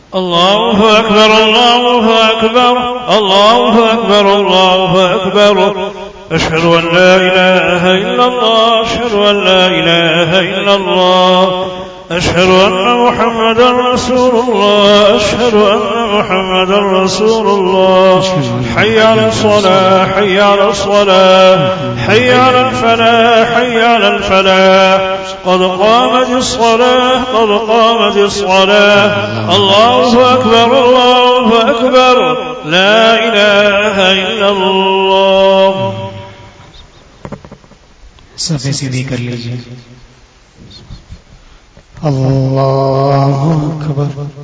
الله أكبر الله أكبر الله أكبر الله أكبر. أشهد أن لا إله إلا الله أشهد أن لا إله إلا الله أشهد أن محمدا رسول الله أشهد أن محمدا رسول الله. حي على الصلاة حي على الصلاة حي على الفلاح حي على الفلاح. قد قامت الصلاة قد قامت الصلاة. الله أكبر الله أكبر لا إله إلا الله. सफे सीधी कर लीजिए. अल्लाह अकबर.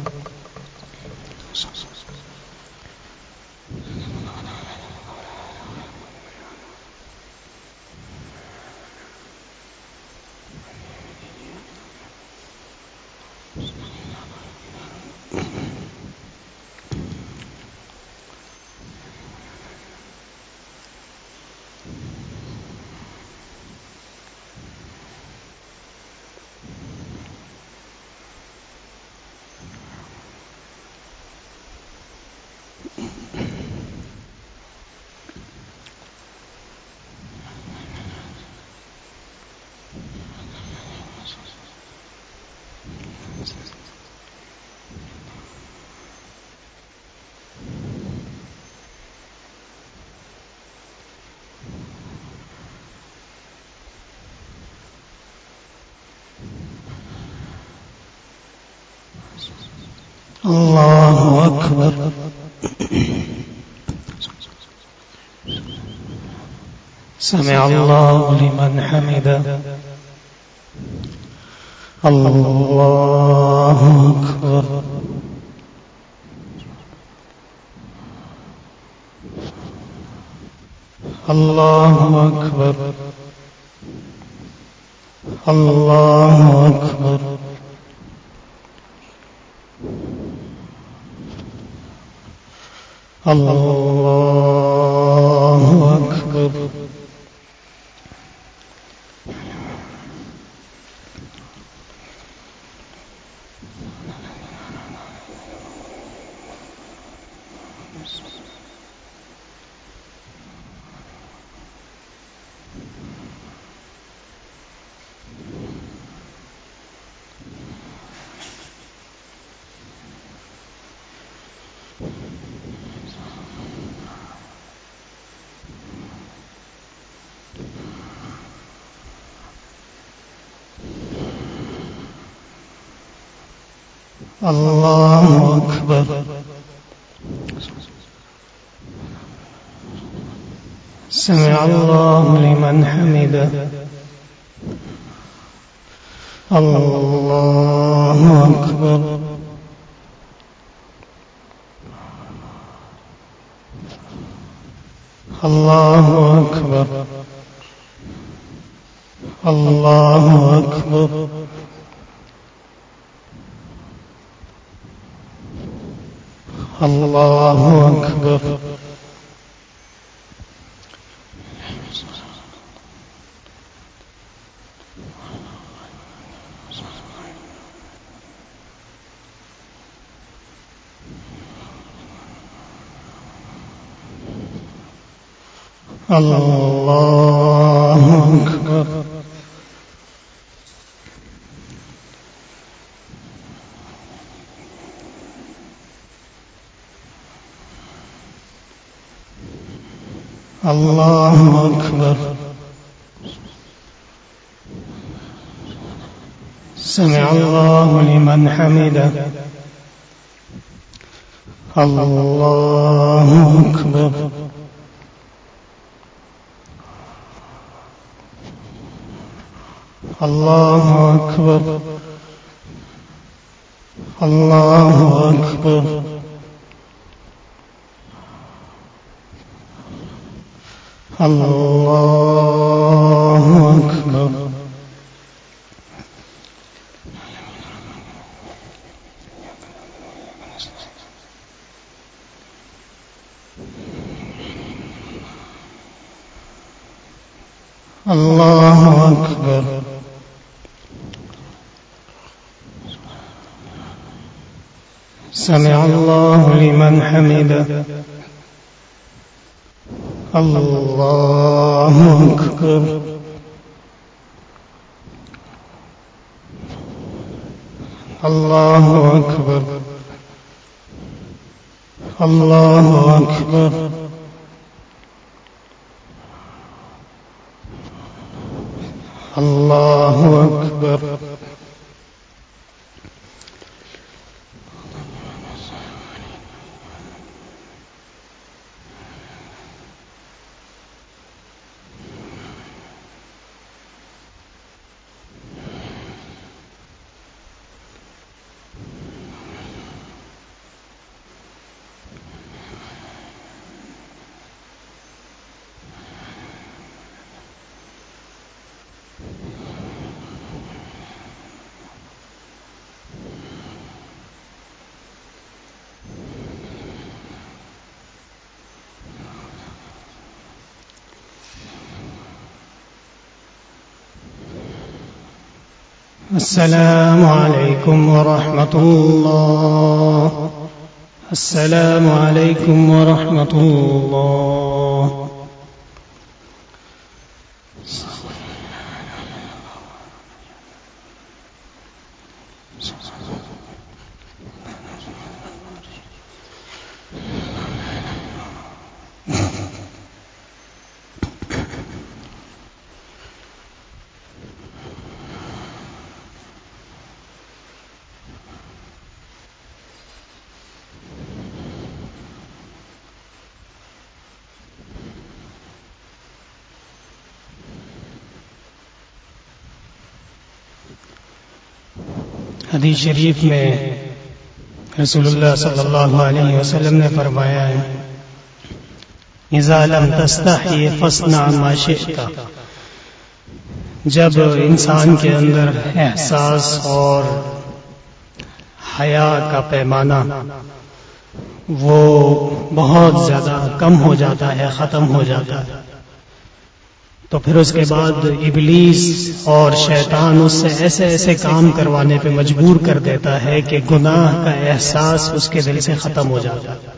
الله أكبر. سمع الله لمن حمده. الله أكبر. الله أكبر. الله أكبر. الله أكبر. الله أكبر. سمع الله لمن حمده. الله أكبر. الله أكبر. الله أكبر. الله أكبر. الله أكبر. الله أكبر. سمع الله لمن حمده. الله أكبر. الله أكبر. الله أكبر. الله أكبر. الله أكبر. سمع الله لمن حمده الله أكبر الله أكبر الله أكبر الله أكبر السلام عليكم ورحمة الله السلام عليكم ورحمة الله हदीस शरीफ में रसूलुल्लाह सल्लल्लाहु अलैहि वसल्लम ने फरमाया है, इज़ा लम तस्तही फस्ना मा शि'ता। जब इंसान के अंदर एहसास और हया का पैमाना वो बहुत ज्यादा कम हो जाता है, खत्म हो जाता है, तो फिर उसके बाद इब्लीस और शैतान उससे ऐसे ऐसे काम करवाने पे मजबूर कर देता है कि गुनाह का एहसास उसके दिल से खत्म हो जाता है।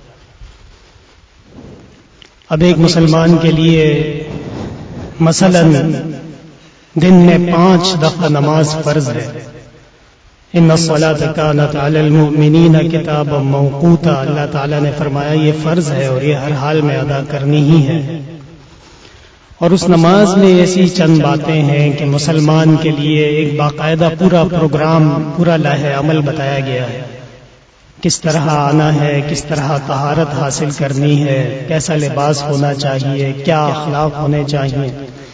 अब एक मुसलमान के लिए मसलन दिन में 5 दफा नमाज फर्ज है। इन्नस्सलात कानत अलल मुमिनीना किताबम मौकूता। अल्लाह ताला ने फरमाया ये फर्ज है और ये हर हाल में अदा करनी ही है। और उस नमाज में ऐसी चंद बातें हैं कि मुसलमान के लिए एक बाकायदा पूरा प्रोग्राम, पूरा लाहे अमल बताया गया है। किस तरह आना है, किस तरह तहारत हासिल करनी है, कैसा लिबास होना चाहिए, क्या अखलाक होने चाहिए।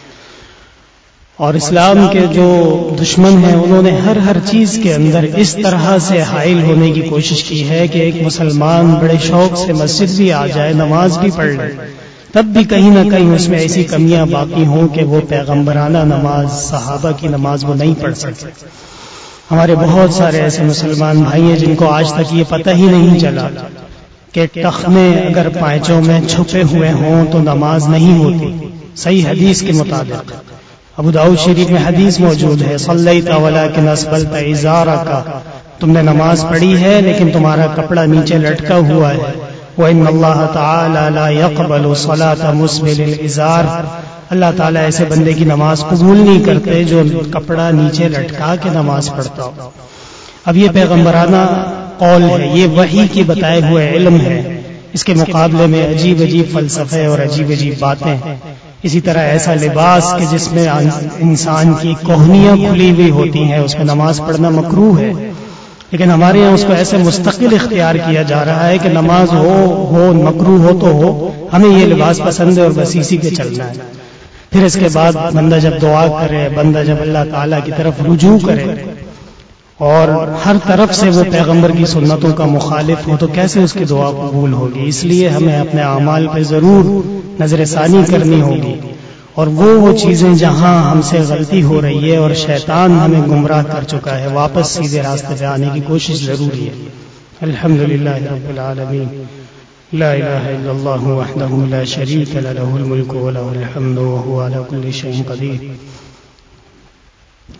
और इस्लाम के जो दुश्मन हैं उन्होंने हर चीज के अंदर इस तरह से हाइल होने की कोशिश की है कि एक मुसलमान बड़े शौक से मस्जिद भी आ जाए, नमाज भी पढ़ ले, तब भी कहीं ना कहीं उसमें ऐसी कमियां बाकी हों कि वो पैगंबराना नमाज, सहाबा की नमाज वो नहीं पढ़ सकते। हमारे बहुत सारे ऐसे मुसलमान भाई हैं जिनको आज तक ये पता ही नहीं चला कि टखने अगर पायचों में छुपे हुए हों तो नमाज नहीं होती। सही हदीस के मुताबिक अबू दाऊद शरीफ में हदीस मौजूद है, सल्लैता वलाकिन अस्बलता इज़ारका। तुमने नमाज पढ़ी है लेकिन तुम्हारा कपड़ा नीचे लटका हुआ है। व इन्नल्लाह तआला ला यक़बलु सलाता मुस्बिलिल इज़ार। अल्लाह ताला ऐसे बंदे की नमाज कबूल नहीं करते जो कपड़ा नीचे लटका के नमाज पढ़ता हो। अब ये पैगंबराना कौल है, ये वही की बताए हुए इल्म है। इसके मुकाबले में अजीब अजीब फलसफे और अजीब अजीब बातें। इसी तरह ऐसा लिबास कि जिसमें इंसान की कोहनियां खुली हुई होती हैं, उसमें नमाज पढ़ना मकरूह है। लेकिन हमारे यहाँ उसको ऐसे मुस्तकिल इख्तियार किया जा रहा है कि नमाज हो मकरूह हो तो हो, हमें ये लिबास पसंद है और बस इसी के चलना है। फिर इसके बाद बंदा जब दुआ करे, बंदा जब अल्लाह ताला की तरफ रुजू करे और हर तरफ से वो पैगंबर की सुन्नतों का मुखालिफ हो, तो कैसे उसकी दुआ कबूल होगी। इसलिए हमें अपने अमाल पे जरूर नजरसानी करनी होगी और वो चीजें जहां हमसे गलती हो रही है और शैतान हमें गुमराह कर चुका है, वापस सीधे रास्ते पे आने की कोशिश जरूरी है। अल्हम्दुलिल्लाह रब्बिल आलमीन, ला इलाहा इल्लल्लाह वहदहु ला शरीका लहु, लहुल मुल्कु व लहुल हम्दु व हुवा अला कुल्लि शैइन कदीर।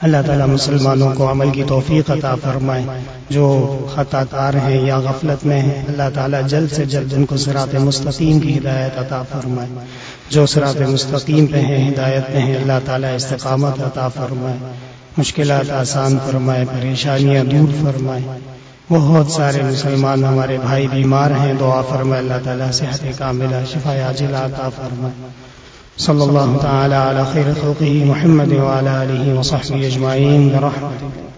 अल्लाह ताला मुसलमानों को अमल की तौफीक अता फरमाए। जो खताकार हैं या गफलत में हैं, अल्लाह ताला जल्द से जल्द उनको सिरात मुस्तकीम की हिदायत अता फरमाए। जो सिरात मुस्तकीम पे हैं, हिदायत पे हैं, अल्लाह ताला इस्तिकामत अता फरमाए, मुश्किलात आसान फरमाए, परेशानियां दूर फरमाए। बहुत सारे मुसलमान हमारे भाई बीमार हैं, दुआ फरमाए अल्लाह ताला सेहत कामिला शिफा आजिला अता फरमाए। सल्लल्लाहु तआला अला खैर खल्क़िही मुहम्मद व अला आलिही व सहबिही अजमाइन बिरहमतिही।